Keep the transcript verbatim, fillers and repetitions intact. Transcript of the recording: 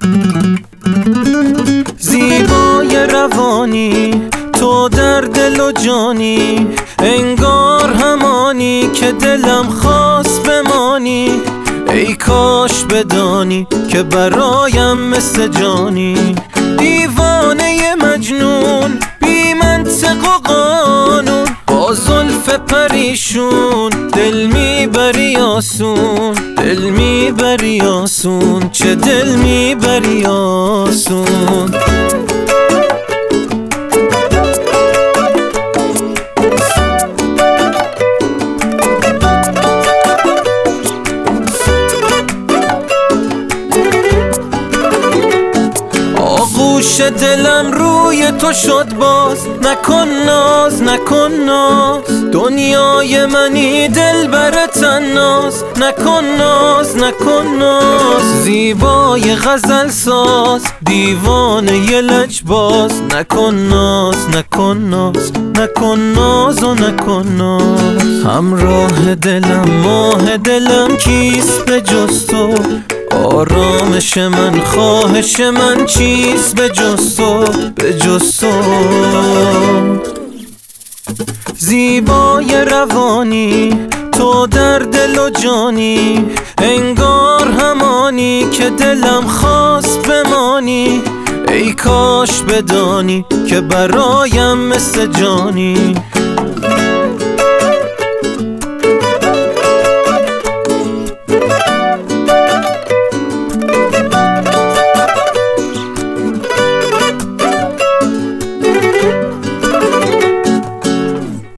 زیبای روانی تو در دل و جانی، انگار همانی که دلم خواست بمانی. ای کاش بدانی که برایم مثل جانی، دیوانه مجنون بی منطق و قانون. با زلف پریشون دل میبری آسون، دل میبری آسون، چه دل میبری آسون. آغوش دلم روی تو شد باز، نکن ناز نکن ناز. دنیای منی دل بر تناز، نکن ناز نکن ناز. زیبای غزل ساز، دیوانه ی لجباز، نکن ناز نکن ناز، نکن ناز و نکن ناز. همراه دلم ماه دلم کیست به جز تو، آرامش من خواهش من چیست به جز تو، به جز تو. زیبای روانی تو در دل و جانی، انگار همانی که دلم خواست بمانی. ای کاش بدانی که برایم مثل جانی،